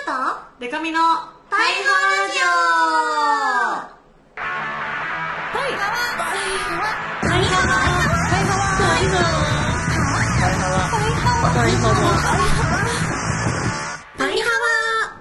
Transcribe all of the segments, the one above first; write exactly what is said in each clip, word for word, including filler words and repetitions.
とデカミのパイハワラジオ。 パイハワパイハワパイハワパイハワパイハワパイハワパイハワ。は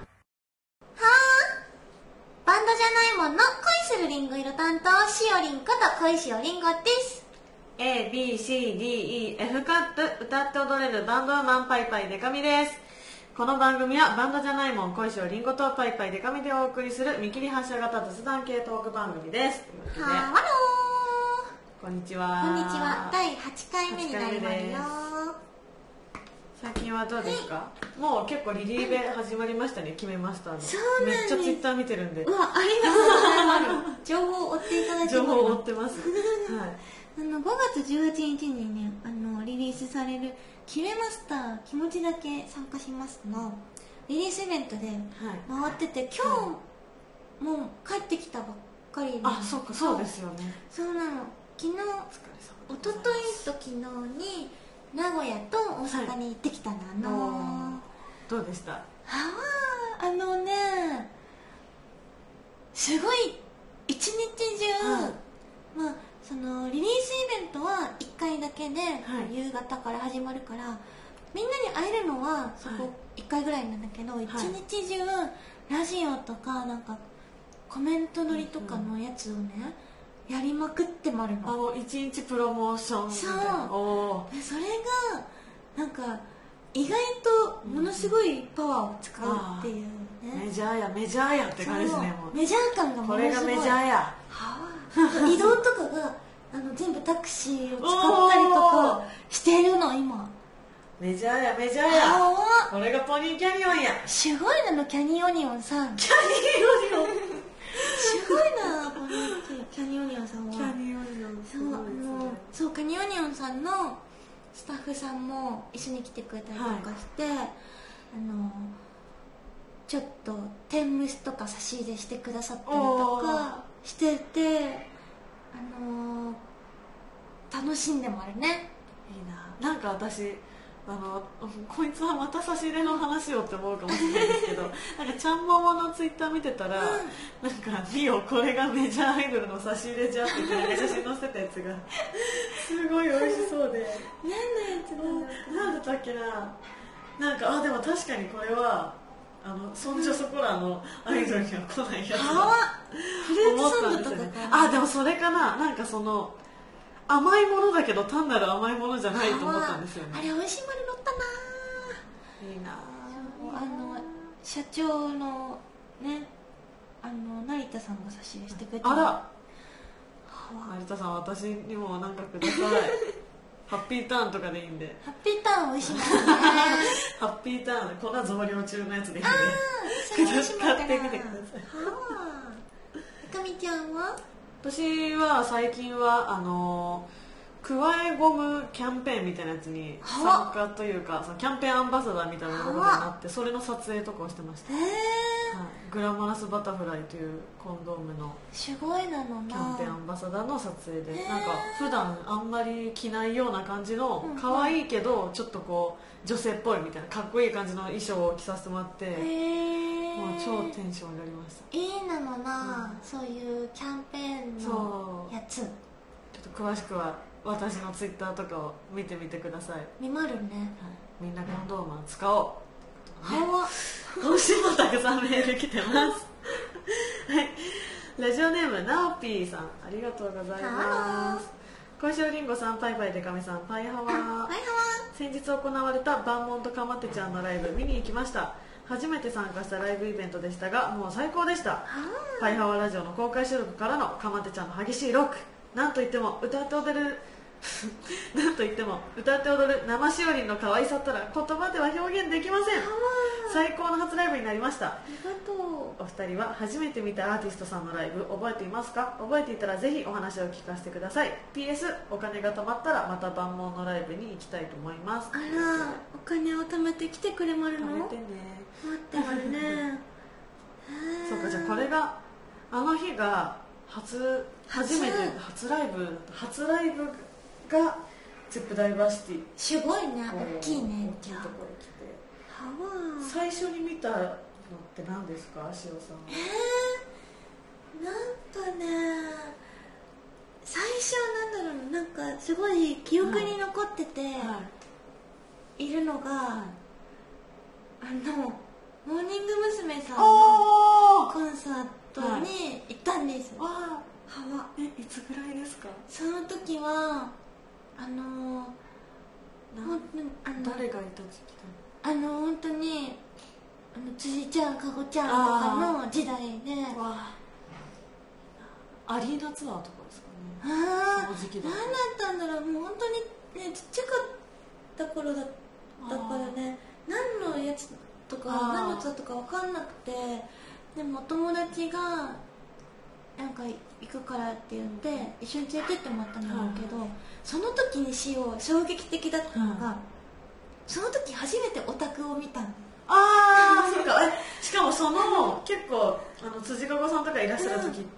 ー、バンドじゃないもんの恋するリンゴ色担当しおりんこと恋しおりんごです。 エービーシーディーイーエフ カップ歌って踊れるバンドウーマンパイパイデカミです。この番組はバンドじゃないもん恋しおりんごとパイパイデカミでお送りする見切り発車型雑談系トーク番組です。というわけではーわろこんにちは。 ー、こんにちは。だいはちかいめになりますよ。 最近はどうですか、はい、もう結構リリーベ始まりましたね。決めました。 そうなんです。 めっちゃツイッター見てるんで。 うわ、ありがとうございます情報を追っていただいて情報を追ってます、はい、 あのごがつじゅうはちにちにね、あのリリースされる決めました気持ちだけ参加しますのリリースイベントで回ってて、はい、今日も帰ってきたばっかりで、 あ、そうか、そうですよね。 そうなの。昨日、おとといと昨日に名古屋と大阪に行ってきたの、はい、あのー、 どうでした？ はあ、あのね、すごい一日中、はい、まあそのリリースイベントはいっかいだけで、はい、夕方から始まるからみんなに会えるのはそこいっかいぐらいなんだけど、はい、一日中ラジオとかなんかコメント撮りとかのやつをね、やりまくってもあるの。 あの一日プロモーションみたいな。 そうおそれがなんか意外とものすごいパワーを使うっていうね、 メジャーやメジャーやって感じですね。もうメジャー感がものすごい。これがメジャーや、はあ、移動とかがあの全部タクシーを使ったりとかしてるの今。 メジャーやメジャーや、これがポニーキャニオンや。 すごいなのキャニオニオンさん。 キャニオニオンすごいなポニーキャニオニオンさんは。 キャニオニオンそう、あのそうキャニオニオンさんのスタッフさんも一緒に来てくれたりとかして、はい、あのちょっと天むすとか差し入れしてくださったりとかしてて、あの楽しんでもあるね。 いいな。なんか私あのこいつはまた差し入れの話をって思うかもしれないですけどなんかちゃんもものツイッター見てたら、うん、なんかミオこれがメジャーアイドルの差し入れじゃって写真載せたやつがすごい美味しそうで何のやつなんだろう。 なんだったっけな。なんかあでも確かにこれはあのそんじょそこらのアイドルには来ないやつだ、うん、 フルーツサンドとかか、ね、 あでもそれかな。なんかその甘いものだけど単なる甘いものじゃないと思ったんですよね。 あれ美味しいもの乗ったないいな。 あの社長のね、あの成田さんが差し入れしてくれた。 あら成田さん私にもなんかくださいハッピーターンとかでいいんで。 ハッピーターン美味しいもんねハッピーターン粉増量中のやつでいいんで買ってみてください。 かみちゃんは？ 私は最近はあのクワイゴムキャンペーンみたいなやつに参加というかそのキャンペーンアンバサダーみたいなことになってそれの撮影とかをしてました、はい、グラマラスバタフライというコンドームのすごいなのなキャンペーンアンバサダーの撮影でなんか普段あんまり着ないような感じの可愛いけどちょっとこう女性っぽいみたいなかっこいい感じの衣装を着させてもらってもう超テンション上がりました。 いいなのな、うん、そういうキャンペーンのやつ。ちょっと詳しくは私のツイッターとかを見てみてください。 見まるね、はい、 みんなコンドームを使おう、 はわ今週もたくさんメール来てますはい、ラジオネームなおぴーさんありがとうございます。小石りんごさん、パイパイデカミさん、パイハワー。先日行われたバンモンとかまってちゃんのライブ見に行きました。初めて参加したライブイベントでしたがもう最高でした。パイハワラジオの公開収録からのかまってちゃんの激しいロック、なんといっても歌って踊るなんといっても歌って踊る生しおりんの可愛さったら言葉では表現できません。最高の初ライブになりました。ありがとう。 お二人は初めて見たアーティストさんのライブ覚えていますか？覚えていたらぜひお話を聞かせてください。 ピーエス お金が貯まったらまた万能のライブに行きたいと思います。 あらお金を貯めてきてくれまるの？ 貯めてね。 待ってまるねそうか、じゃあこれがあの日が初初めて初ライブ初ライブがゼップダイバーシティ。 すごいね、大きいね。 大きいところ来てはわ最初に見たって何ですか、しおさんは。 えー、なんかね、最初なんだろうな、なんかすごい記憶に残ってて、はい、いるのが、はい、あのモーニング娘。さんのコンサートに行ったんです。 はい、はえ、いつぐらいですか？ その時はあのなあの誰がいた時期だ？あの本当にあの辻ちゃん、かごちゃんとかの時代で、 アリーナツアーとかですかね。 ああ、何だったんだろう。もう本当にね、ちっちゃかった頃だったからね、何のやつとか何のツアーとか分かんなくて、でもお友達がなんか行くからって言って一緒に連れてってもらったんだろうけど、その時にしよう衝撃的だったのが、その時初めてオタクを見たの。 ああ、そうか。え、しかもその結構あの辻かごさんとかいらっしゃる時って、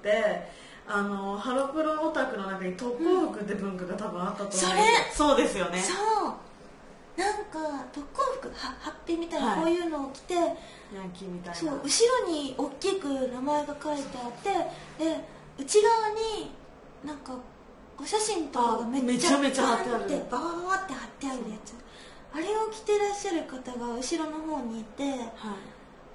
うん、あのハロプロオタクの中に特攻服って文化が多分あったと思うんですよ。それそうですよね。 そうなんか特攻服はハッピーみたいな、はい、こういうのを着て、ヤンキーみたいな、 そう後ろに大きく名前が書いてあって、で内側になんかお写真とかがめっちゃめちゃ貼ってある、バーって貼ってあるやつ、あれを着てらっしゃる方が後ろの方にいて、はい、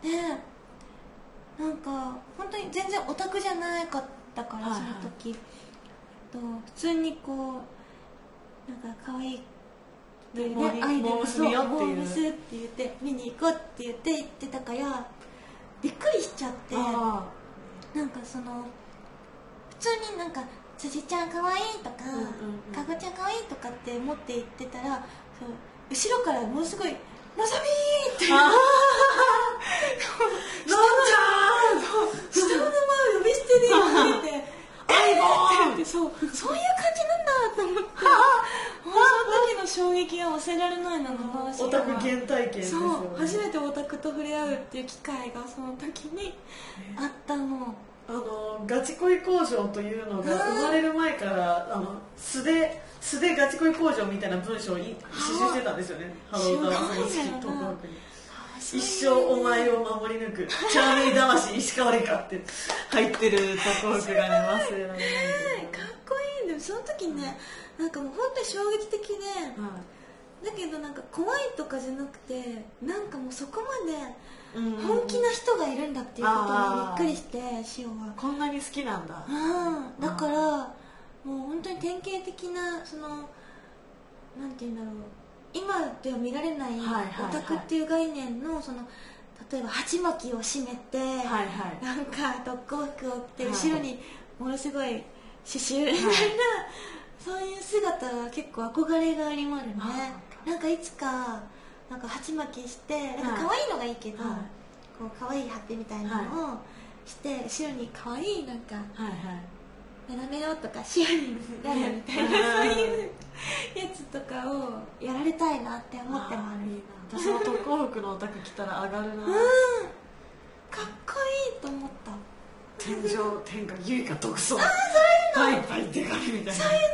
でなんか本当に全然オタクじゃなかったから、はいはい、その時と普通にこうなんか可愛いでね、アイドルモームスって言って見に行こうって言って行ってたからびっくりしちゃって、なんかその普通になんか辻ちゃんかわいいとか、うんうんうん、かごちゃんかわいいとかって思って行ってたら、そう後ろからものすごいのぞみーって下の名前下の名前を呼び捨てで言っててアイボーンそう、そういう感じなんだと思って、その時の衝撃が忘れられないのがオタク原体験ですよね。 そう初めてオタクと触れ合うっていう機会がその時にあったの。 あのガチ恋工場というのが生まれる前からあの素で素でガチ恋工場みたいな文章を刺繍してたんですよね。ハロータワーの石トークに一生お前を守り抜くチャーメイ魂石川理香って入ってるトークがね、忘れられない。 かっこいいんだよ。その時ね、なんかもう本当に衝撃的で、はい、だけどなんか怖いとかじゃなくて、なんかもうそこまで本気な人がいるんだっていうことにびっくりして、シオはこんなに好きなんだ。 うん、だからもう本当に典型的なそのなんていうんだろう、今では見られないオタクっていう概念のその例えば鉢巻きを締めて、はいはい、なんか特攻服を着て後ろにものすごい刺繍みたいな、はい、そういう姿は結構憧れがありますね。なんかいつかなんか鉢巻きしてなんか可愛いのがいいけど、はい、こう可愛いハッピーみたいなのをして、はい、後ろに可愛いなんか、はいはいメロメロとかシアリンララみたいなそういうやつとかをやられたいなって思ってもある。 私も特攻服のオタク着たら上がるな。うん、 かっこいいと思った。 天井天下ゆいか独走。 ああそういうの。 パイパイデカみたいな。そういうのいいね。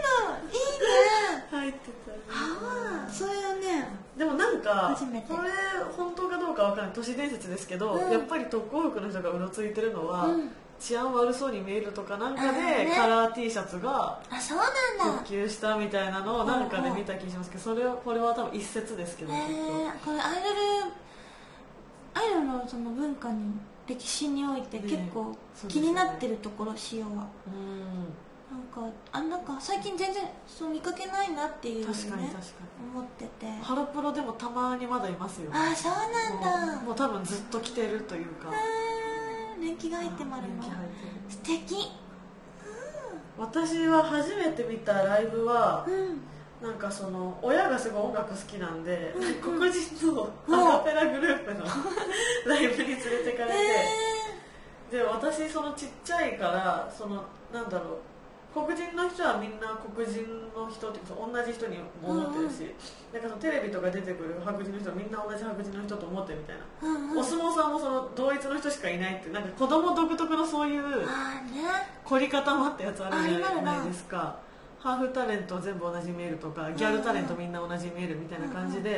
入ってた。ああそういうね。 でもなんかこれ本当かどうかわからない都市伝説ですけど、うん、やっぱり特攻服の人がうろついてるのは。うん治安悪そうに見えるとかなんかで、ね、カラー T シャツが普及したみたいなのをなんかで見た気がしますけど、それはこれは多分一説ですけど、 えー、これアイドルアイドルのその文化に歴史において結構気になってるところ、しようは、ね、うんなんかあなんか最近全然そう見かけないなっていうのを、ね、確かに確かに思ってて、 ハロプロでもたまにまだいますよね。 あそうなんだ。 もう、もう多分ずっと着てるというか年季が入ってもあるの素敵、うん、 私は初めて見たライブは、うん、なんかその親がすごい音楽好きなんで、うん、黒人のアカペラグループのライブに連れてかれて、えー、で私そのちっちゃいからそのなんだろう黒人の人はみんな黒人の人って同じ人に思ってるし、うん、なんかそのテレビとか出てくる白人の人はみんな同じ白人の人と思ってるみたいな、うんうん、お相撲さんもその同一の人しかいないってなんか子供独特のそういう凝り固まったやつあるじゃないですか。ハーフタレント全部同じ見えるとかギャルタレントみんな同じ見えるみたいな感じで、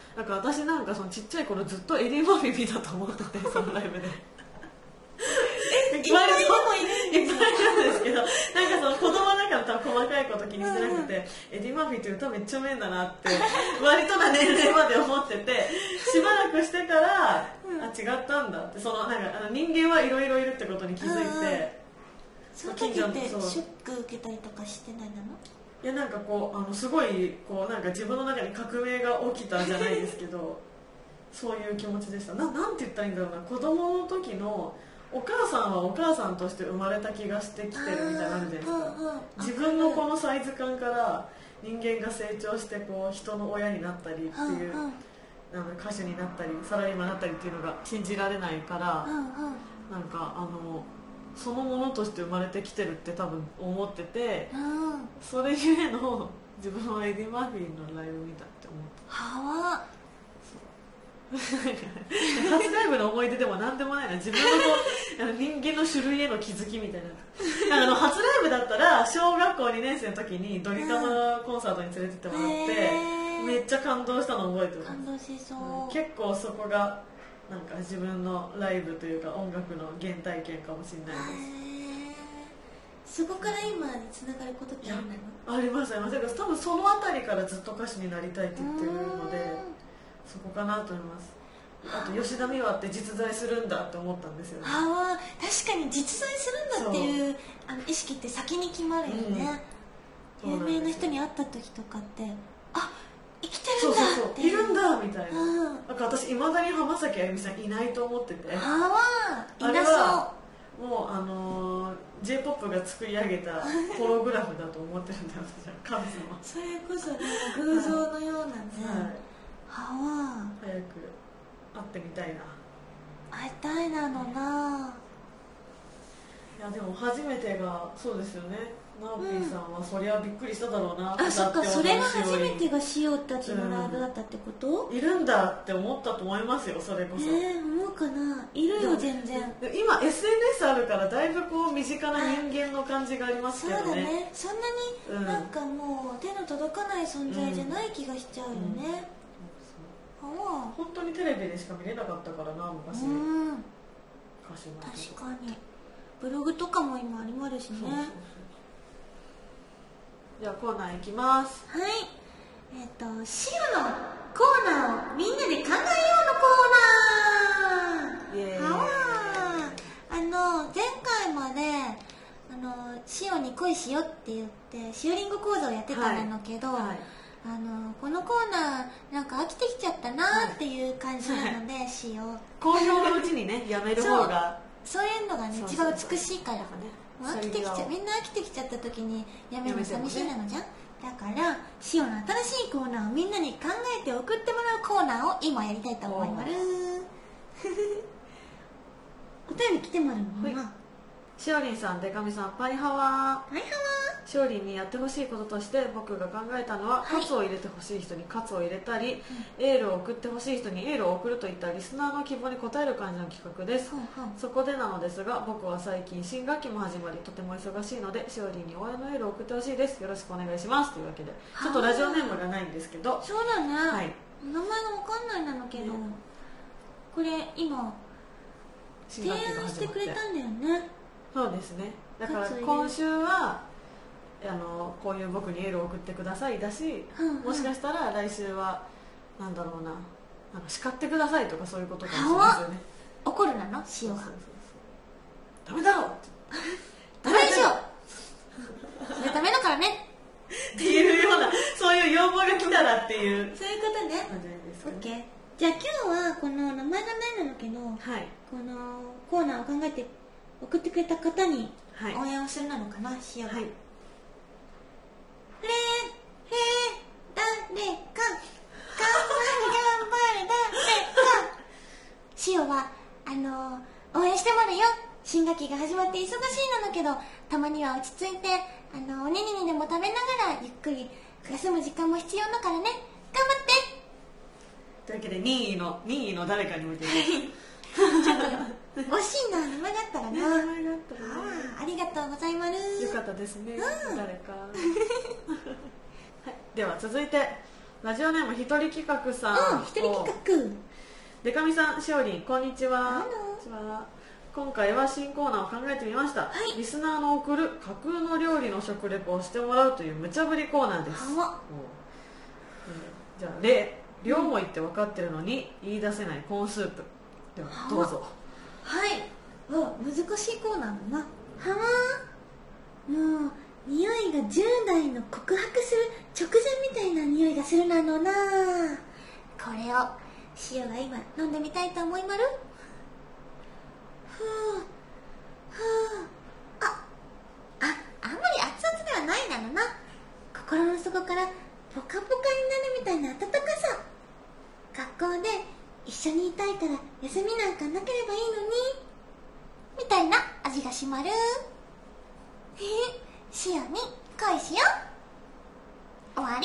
なんか私なんかそのちっちゃい頃ずっとエディ・マーフィー見たと思ってて、そのライブでえいっぱいでもいるんいっぱいいるんですけど、なんかその子供だから多分細かいこと気にしてなくて、うん、エディ・マーフィーって歌めっちゃうめえんだなって割とな年齢まで思ってて、しばらくしてから、うん、あ違ったんだって、そのなんかあの人間はいろいろいるってことに気づいて、うん、 その時ってショック受けたりとかしてないの？ いやなんかこうあのすごいこうなんか自分の中に革命が起きたじゃないですけどそういう気持ちでした。 な, なんて言ったらいいんだろうな、子供の時のお母さんはお母さんとして生まれた気がしてきてるみたいなのあるじゃないですか、うんうん、自分のこのサイズ感から人間が成長してこう人の親になったりっていう、うんうん、あの歌手になったりサラリーマンになったりっていうのが信じられないから、うんうん、なんかあのそのものとして生まれてきてるって多分思ってて、うん、それゆえの自分はエディ・マーフィーのライブ見たって思ってはわ初ライブの思い出でも何でもないな、自分のこうあの人間の種類への気づきみたいな。なんかあの初ライブだったら小学校にねん生の時にドリカムのコンサートに連れてってもらって、うん、めっちゃ感動したの覚えてます。 感動しそう、 うん、結構そこがなんか自分のライブというか音楽の原体験かもしれないです。 そこから今につながることってあるの？ ありますあります。多分そのあたりからずっと歌手になりたいって言ってるので、そこかなと思います。あと吉田美和って実在するんだって思ったんですよね。 ああ確かに実在するんだっていうあの意識って先に決まるよね、うん、有名な人に会った時とかってあ生きてるんだってそうそうそういるんだみたいな、うん、なんか私いまだに浜崎あゆみさんいないと思ってて、 ああいなそうもうあのー、J-ポップ が作り上げたホログラフだと思ってるんだよ私は神様。 それこそ、ね、偶像のようなね、 はい、 はわ早く会ってみたいな。 会いたいなのな。 いやでも初めてがそうですよね。ナオピーさんはそりゃびっくりしただろうな、 うん、あそっかそれが初めてがしおたちのライブだったってこと、 うん、いるんだって思ったと思いますよ。それこそえー、思うかな。いるよ全然。 今 エスエヌエス あるからだいぶこう身近な人間の感じがありますけどね。 そうだね、そんなになんかもう手の届かない存在じゃない気がしちゃうよね、うんうん、 本当にテレビでしか見れなかったからな昔、うん、歌手の確かにブログとかも今ありますしね。そうそうそう。 じゃあコーナーいきます。 はい、えっ、ー、とシオのコーナーをみんなで考えようのコーナー。イエーイ。はあの前回まであのシオに恋しよって言ってシオリンゴ講座をやってたんだけど、はいはい、あのこのコーナーなんか飽きてきちゃったなっていう感じなので、はい、シオ好評のうちにねやめる方がそういうのがね一番美しいから。飽きてきちゃみんな飽きてきちゃった時にやめるの寂しいなのじゃん、ね、だからシオの新しいコーナーをみんなに考えて送ってもらうコーナーを今やりたいと思います。お便り来てもらうのはしおりんさん、でかみさん、パイハワー。パイハワー。しおりんにやってほしいこととして僕が考えたのは、はい、喝を入れてほしい人に喝を入れたり、うん、エールを送ってほしい人にエールを送るといったリスナーの希望に応える感じの企画です、うんうん、そこでなのですが僕は最近新学期も始まりとても忙しいのでしおりんに応援のエールを送ってほしいです。よろしくお願いしますというわけでちょっとラジオネームがないんですけど。 そうだね、はい、名前が分かんないなのけど、ね、これ今提案してくれたんだよね。 そうですね。だから今週はあのこういう僕にエールを送ってくださいだし、うんうん、もしかしたら来週はなんだろうな、なんか叱ってくださいとかそういうことかもしれないですよね。 怒るなの塩がダメだろダメでしょそれダメだからねっていうようなそういう要望が来たらっていうそういうことね。オッケー。じゃあ今日はこの名前がないなのけど、 はい、 このコーナーを考えて送ってくれた方に応援をするなのかな、しよう。はい。れー、へー、誰か、頑張れ頑張れ誰か。しおは、あのー、応援してもらうよ。新学期が始まって忙しいなのけど、たまには落ち着いて、あのー、おにぎりでも食べながらゆっくり休む時間も必要だからね。頑張って。 というわけで任意の、任意の誰かに向けて。 ちょっと惜しいな、名前だったらな。 名前だったらね。 ありがとうございます。 よかったですね、うん、誰か、はい、では続いてラジオネームひとり企画さん。 うん、一人企画。 でかみさん、しおりん、こんにちは。 こんにちは。今回は新コーナーを考えてみました、 はい、 リスナーの送る架空の料理の食レポをしてもらうという無茶ぶりコーナーです。 はえー、じゃあ例、量も言って分かってるのに言い出せないコーンスープ。ではどうぞ。 はい、わ、難しいコーナーだな。はわ、もう匂いがじゅう代の告白する直前みたいな匂いがするなのな。これを塩が今飲んでみたいと思いまる。ふうふう、ああ、あんまり熱々ではないなのな。心の底からポカポカになるみたいな温かさ。学校で一緒にいたいから休みなんかなければいいのにみたいな味がしまる。塩に恋しよう。終わり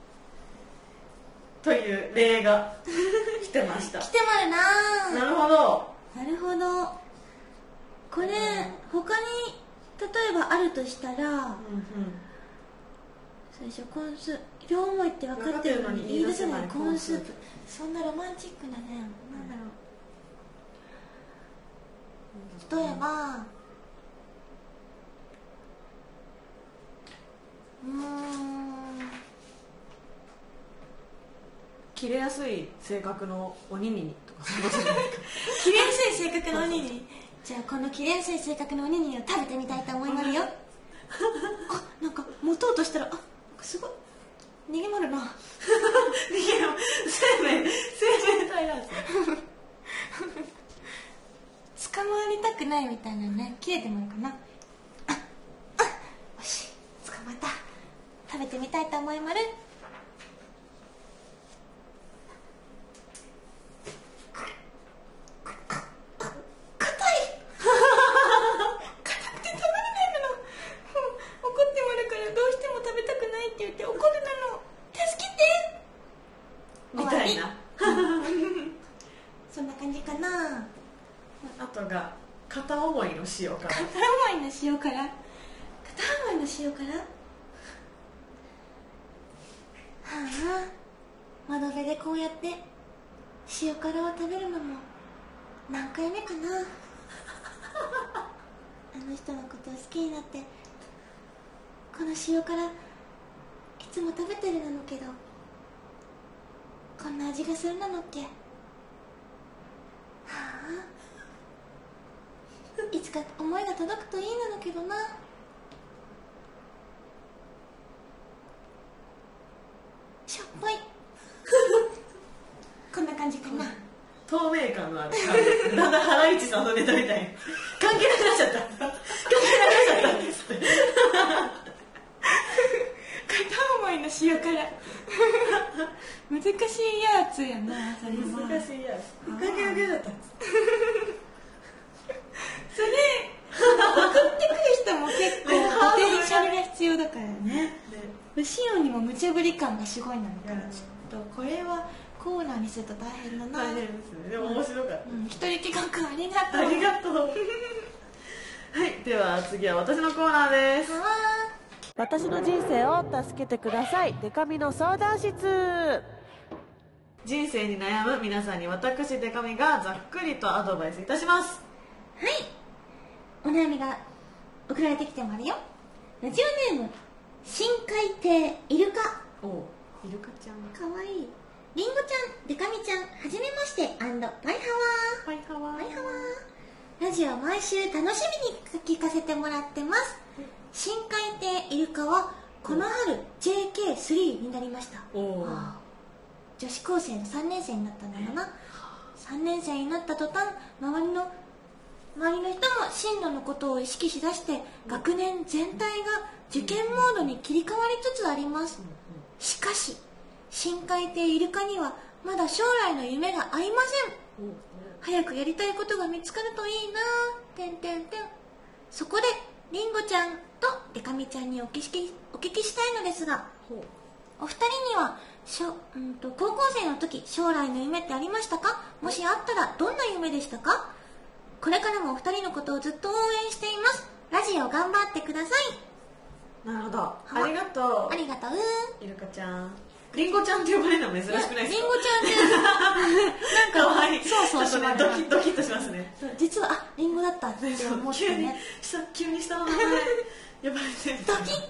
という例が来てました。 来てまるな。 なるほど、 なるほど。これ、他に例えばあるとしたら、うんうん、最初コーンスープ、両思いって分かってるのに言い出せないコーンスープ。そんなロマンチックなね、なんだろう。例えば、うーん、 切れやすい性格のおにににとかそういうことじゃないですか。 切れやすい性格のおにに。じゃあこの切れやすい性格のおににを食べてみたいと思いますよ。あ、なんか持とうとしたら、あ、なんかすごい逃げまるな。逃げろ、生命生命体なんですね。 捕まりたくないみたいなね、切れてもらうかな。あ、あ、よし、捕まった。食べてみたいと思いまる。そんな感じかな。 あとが片思いの塩辛。 片思いの塩辛。片思いの塩辛。はあ、窓辺でこうやって塩辛を食べるのも何回目かな。あの人のことを好きになって、この塩辛いつも食べてるなのけど、こんな味がするなのっけ。はあ、いつか思いが届くといいなのけどな。しょっぱい。こんな感じかな。 透明感のある感。だんだんハライチさんのネタみたい。関係なくなっちゃった。関係なくなっちゃったんですって。 片思いの塩辛。難しいやつやな。それは難しいやつ。関係なくなっちゃったんです。 それ送ってくる人も結構ポテンシャルが必要だからね。塩にも無茶ぶり感がすごいなのから、ちょっとこれはコーナーにすると大変だな。 大変ですね。でも面白かった。 うん、一人企画ありがとう。 ありがとう。はい、では次は私のコーナーです。私の人生を助けてください。デカミの相談室。人生に悩む皆さんに私デカミがざっくりとアドバイスいたします。 はい、お悩みが送られてきてもあるよ。ラジオネーム深海亭イルカ。 おう、イルカちゃんかわいい。リンゴちゃん、デカミちゃん、はじめまして&バイハワー。 バイハワー。 バイハワー。ラジオ毎週楽しみに聞かせてもらってます。深海亭イルカはこの春 ジェーケースリー になりました。 お女子高生のさんねん生になったんだよな。さんねん生になった途端、周りの周りの人も進路のことを意識しだして、学年全体が受験モードに切り替わりつつあります。しかし深海亭イルカにはまだ将来の夢がありません。早くやりたいことが見つかるといいな。てんてんてん。そこでリンゴちゃんとデカミちゃんにお聞きお聞きしたいのですが、お二人にはしょ、うんと、高校生の時将来の夢ってありましたか？もしあったらどんな夢でしたか？これからもお二人のことをずっと応援しています。ラジオ頑張ってください。 なるほど、ありがとう。 ありがとう。 イルカちゃん、 リンゴちゃんって呼ばれるのは珍しくないですか？ リンゴちゃんでなんか可愛い。 そうそうちょっとねドキドキッとしますね。 実はあリンゴだったって思って急にね下急に下の名前呼ばれてドキッ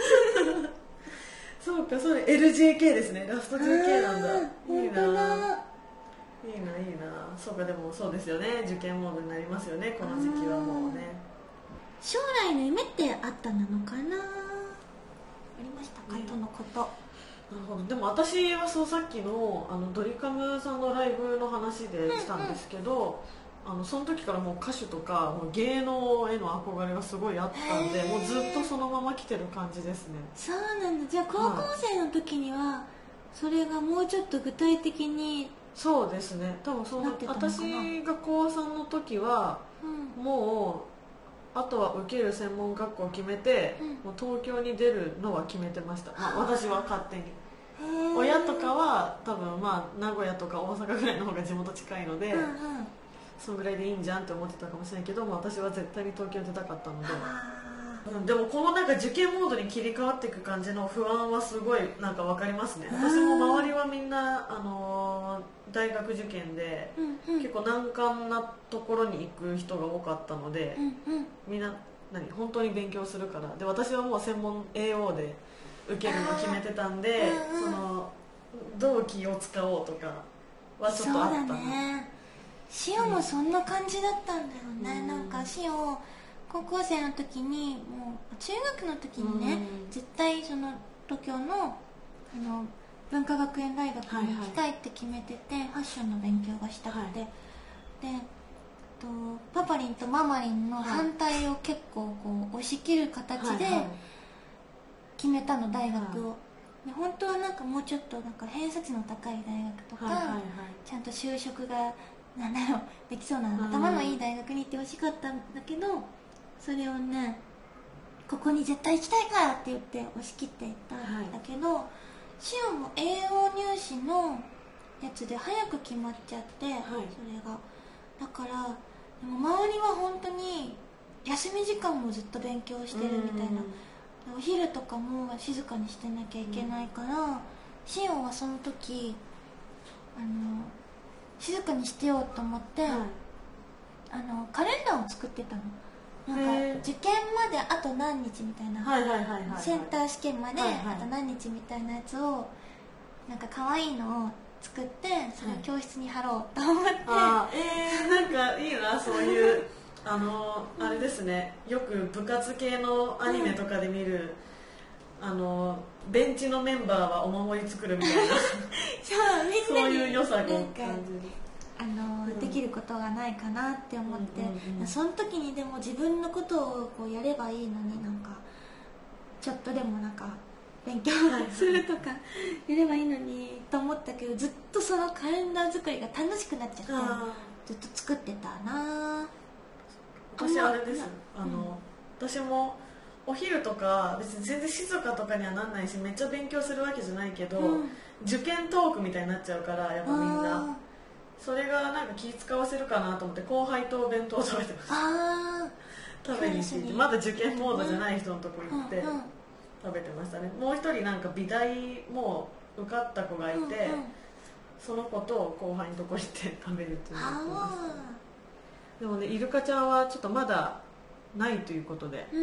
そうか、それ エルジェーケー ですね。ラスト ジェーケー なんだ。いいな本当だ。 いいないいな。そうか、でもそうですよね、受験モードになりますよね、この時期はもうね。 将来の夢ってあったなのかな、ありましたか、とのこと。 なるほど。でも私はそう、さっきのあのドリカムさんのライブの話でしたんですけど、うんうん、あのその時からもう歌手とかもう芸能への憧れがすごいあったんで、もうずっとそのまま来てる感じですね。 そうなんだ。じゃあ高校生の時にはそれがもうちょっと具体的に、 そうですね、多分その私が高さんの時は、うん、もうあとは受ける専門学校を決めて、うん、もう東京に出るのは決めてました、まあ、私は勝手に。親とかは多分まあ名古屋とか大阪ぐらいの方が地元近いので、うんうん、そのぐらいでいいんじゃんって思ってたかもしれないけども、私は絶対に東京に出たかったので、うん、でもこのなんか受験モードに切り替わっていく感じの不安はすごいなんか分かりますね。私も周りはみんな、あのー、大学受験で、うんうん、結構難関なところに行く人が多かったので、うんうん、みんな何本当に勉強するからで、私はもう専門 エーオー で受けるの決めてたんで、うんうん、そのどう気を使おうとかはちょっとあったな。そうだね、 シオもそんな感じだったんだよね、うん、なんかシオ高校生の時にもう中学の時にね、うん、絶対その東京の、あの文化学園大学に行きたいって決めてて、はいはい、ファッションの勉強がしたくて、はい、でとパパリンとママリンの反対を結構こう押し切る形で決めたの、大学を、はい、で本当はなんかもうちょっとなんか偏差値の高い大学とか、はいはいはい、ちゃんと就職がなんだろうできそうな頭のいい大学に行ってほしかったんだけど、それをねここに絶対行きたいからって言って押し切っていったんだけど、はい、シオも エーオー 入試のやつで早く決まっちゃって、はい、それがだからでも周りは本当に休み時間もずっと勉強してるみたいな、お昼とかも静かにしてなきゃいけないから、うん、シオはその時あの静かにしてようと思って、はい、あのカレンダーを作ってたの。なんか受験まであと何日みたいな、センター試験まであと何日みたいなやつをなんか可愛いのを作ってそれを教室に貼ろうと思って、はい、 あえー、なんかいいなそういうあのあれですね、よく部活系のアニメとかで見る、うん、あのベンチのメンバーはお守り作るみたいなそうみんなにそういう良さを感じる。 あの、うん、できることがないかなって思って、うんうんうん、その時にでも自分のことをこうやればいいのに、なんかちょっとでもなんか勉強するとかやればいいのにと思ったけど、ずっとそのカレンダー作りが楽しくなっちゃってずっと作ってたな。 私あれです、あの、うん、私もお昼とか別に全然静かとかにはなんないし、めっちゃ勉強するわけじゃないけど、うん、受験トークみたいになっちゃうから、やっぱみんなそれがなんか気使わせるかなと思って後輩とお弁当を食べてました。あ食べに行ってまだ受験モードじゃない人のとこ行って食べてましたね。もう一人なんか美大も受かった子がいて、うんうん、その子と後輩のとこ行って食べるっていうのをやってました。でもね、イルカちゃんはちょっとまだないということで、うん、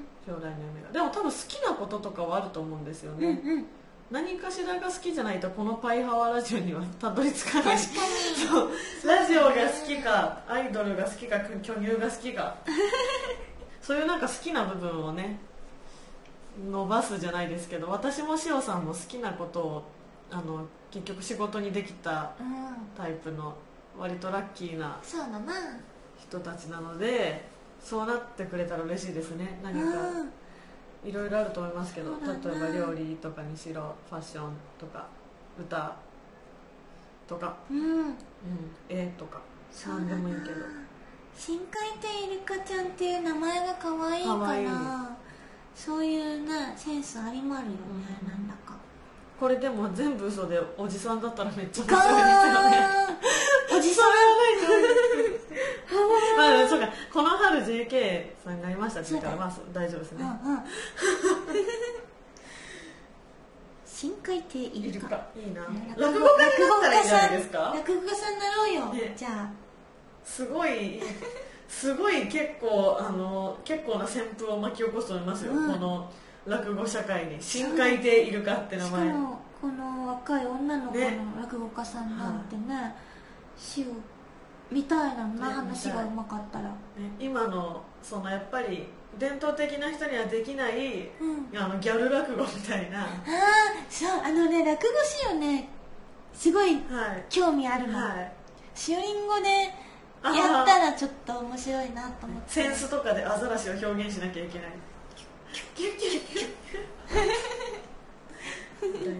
将来の夢が。でも多分好きなこととかはあると思うんですよね、うんうん、何かしらが好きじゃないとこのパイハワラジオにはたどり着かない。確かにそうラジオが好きかアイドルが好きか巨乳が好きかそういうなんか好きな部分をね伸ばすじゃないですけど、私もしおさんも好きなことをあの結局仕事にできたタイプの割とラッキーな人たちなので、そうなってくれたら嬉しいですね。何かいろいろあると思いますけど、例えば料理とかにしろファッションとか歌とか、うんうん、絵とか何でもいいけど、 深海亭イルカちゃんっていう名前が可愛いから、いいそういうねセンスありまるよね、うん、なんだか。 これでも全部嘘でおじさんだったらめっちゃ面白いですよね。おじさんまあそうか、この春 ジェーケー さんになりましたって言ったらまあ大丈夫ですね。うんうん、 そ深海艇いるか。 いいな。落語家になったらいいんじゃないですか。 落語家さんになろうよ、ね、じゃあすごいすごい結構あの結構な旋風を巻き起こすと思いますよ、うん、この落語社会に深海艇いるかって名前。 しかもこの若い女の子の落語家さんなんてね、ね、詩をみたいなな、ね、話がうまかったら、ね、 今のそのやっぱり伝統的な人にはできない、うん、あのギャル落語みたいな。ああ、 そう、あのね、落語詩をねすごい興味あるの、はい、しおりんごでやったらちょっと面白いなと思って。 センスとかでアザラシを表現しなきゃいけないキュッキュッキュッキュッみたいなね。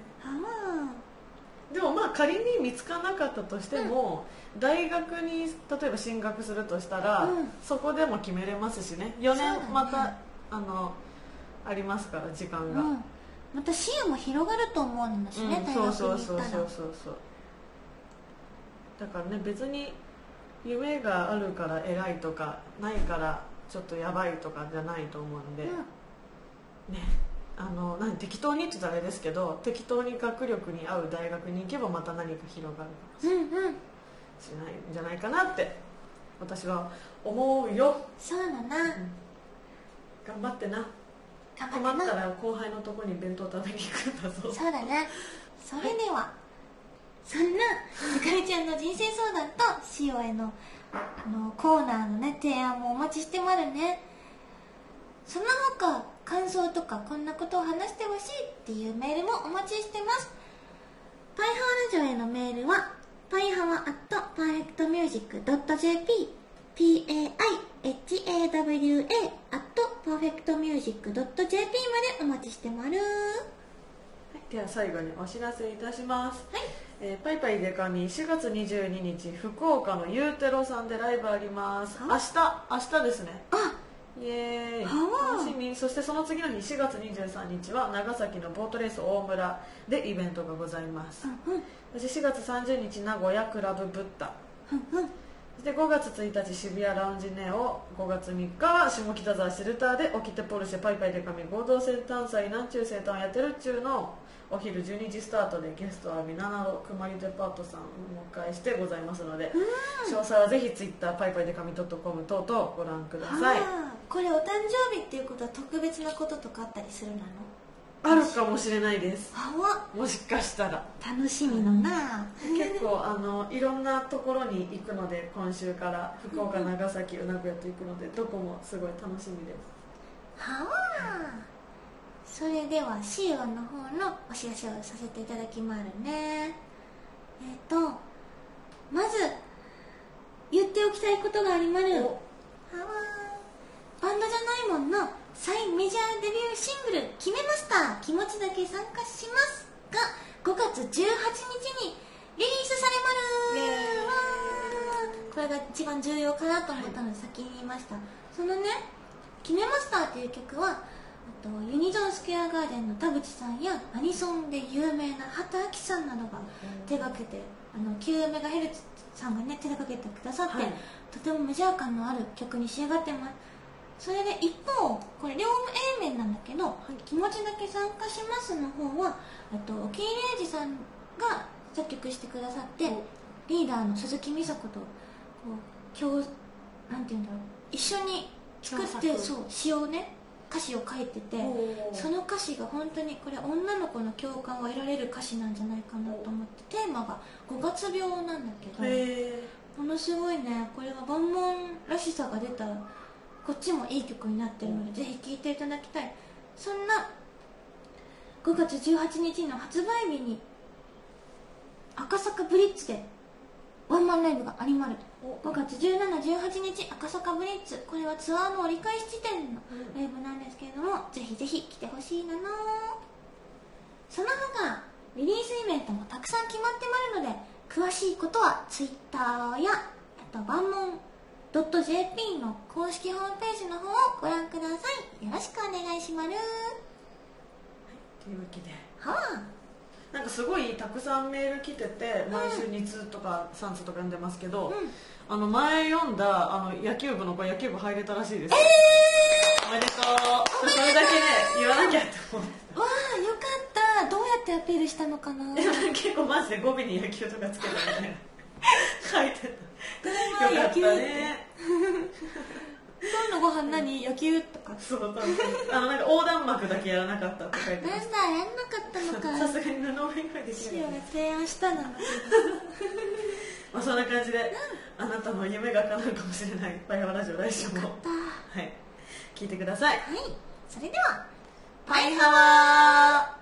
でもまあ仮に見つからなかったとしても、うん、大学に例えば進学するとしたら、うん、そこでも決めれますしね。よねんまた、ね、あのありますから時間が、うん、 また視野も広がると思うんだしね、うん、大学に行ったら。そうそうそうそうそう。 だからね、別に夢があるから偉いとかないからちょっとやばいとかじゃないと思うんで、うん、ね、あの何適当にって言ったらあれですけど、適当に学力に合う大学に行けばまた何か広がるかもしれない、うんうん、しないんじゃないかなって私は思うよ。 そうだな、うん、 頑張ってな。困ったら後輩のとこに弁当食べに行くんだぞ。 そうだね。それでは、はい、そんなゆかりちゃんの人生相談としおへのあのコーナーのね提案もお待ちしてまるね。その他感想とかこんなことを話してほしいっていうメールもお待ちしてます。パイハワラジオへのメールはパイハワアットパーフェクトミュージックドットジェーピー ピーエーアイエイチエーダブリューエー アットパーフェクトミュージックドットジェーピー までお待ちしてまる。 では最後にお知らせいたします、 はい、 えー、パイパイデカミしがつにじゅうににち福岡のゆうてろさんでライブあります。明日明日ですね。 あ、 イエーイ、楽しみ。そしてその次の日しがつにじゅうさんにちは長崎のボートレース大村でイベントがございます、うんうん、そしてしがつさんじゅうにち名古屋クラブブッダ、うんうん、そしてごがつついたち渋谷ラウンジネオ、ごがつみっかは下北沢シェルターで起きてポルシェパイパイデカミ合同生誕祭なんちゅう生誕をやってるっちゅうのお昼じゅうにじスタートで、ゲストはみななろくまりデパートさんをお迎えしてございますので、詳細はぜひツイッターパイパイデカミ .com 等々ご覧ください。 これお誕生日っていうことは特別なこととかあったりするなの？ あるかもしれないです。 はもしかしたら楽しみのな、 うん、結構あのいろんなところに行くので、今週から福岡、長崎、名古屋と行くのでどこもすごい楽しみです。 はあ、それではシオの方のお知らせをさせていただきまるね。えっ、ー、とまず言っておきたいことがありまる。はわ、バンドじゃないもんの再メジャーデビューシングル決めました、気持ちだけ参加しますがごがつじゅうはちにちにリリースされまる。これが一番重要かなと思ったので先に言いました。そのね、決めましたっていう曲はとユニゾンスクエアガーデンの田口さんやアニソンで有名な畑明さんなどが手がけて、あの きゅうメガヘルツ さんがね手がけてくださって、はい、とてもメジャー感のある曲に仕上がってます。それで一方これ両 A 面なんだけど、はい、気持ちだけ参加しますの方はと沖井礼二さんが作曲してくださって、リーダーの鈴木美佐子とこう今日なんていうんだろう、一緒に作ってそう詩をね歌詞を書いてて、その歌詞が本当にこれ女の子の共感を得られる歌詞なんじゃないかなと思って、テーマがごがつ病なんだけど、ものすごいね、これが万門らしさが出たこっちもいい曲になってるのでぜひ聴いていただきたい。そんなごがつじゅうはちにちの発売日に赤坂ブリッツでワンマンライブがありまる。ごがつじゅうしち、じゅうはちにち赤坂ブリッツ、これはツアーの折り返し地点のライブなんですけれども、ぜひぜひ来てほしいなの。その他リリースイベントもたくさん決まってまるので、詳しいことは Twitter やあとバンモン ドットジェーピー の公式ホームページの方をご覧ください。よろしくお願いします。はい、 というわけで、 はあ、 なんかすごいたくさんメール来てて、毎週につうとかさんつうとか読んでますけど、うん、あの前読んだあの野球部の子、野球部入れたらしいです。えー、おめでとう。それだけね言わなきゃって思って。 わあ、よかった。どうやってアピールしたのかな。 結構マジで語尾に野球とかつけたみたいな書いてた。 ただいま野球って、 ね、 今日のご飯何、野球とか。 そう、あのなんか横断幕だけやらなかったって書いてまなんだ、 す。 やんなかったのか。 さすがに布を以外でき塩が提案したのにまあそんな感じで、うん、あなたの夢が叶うかもしれないパイハワラジオ、来週も、はい、聞いてください。 はい、それではパイハワー。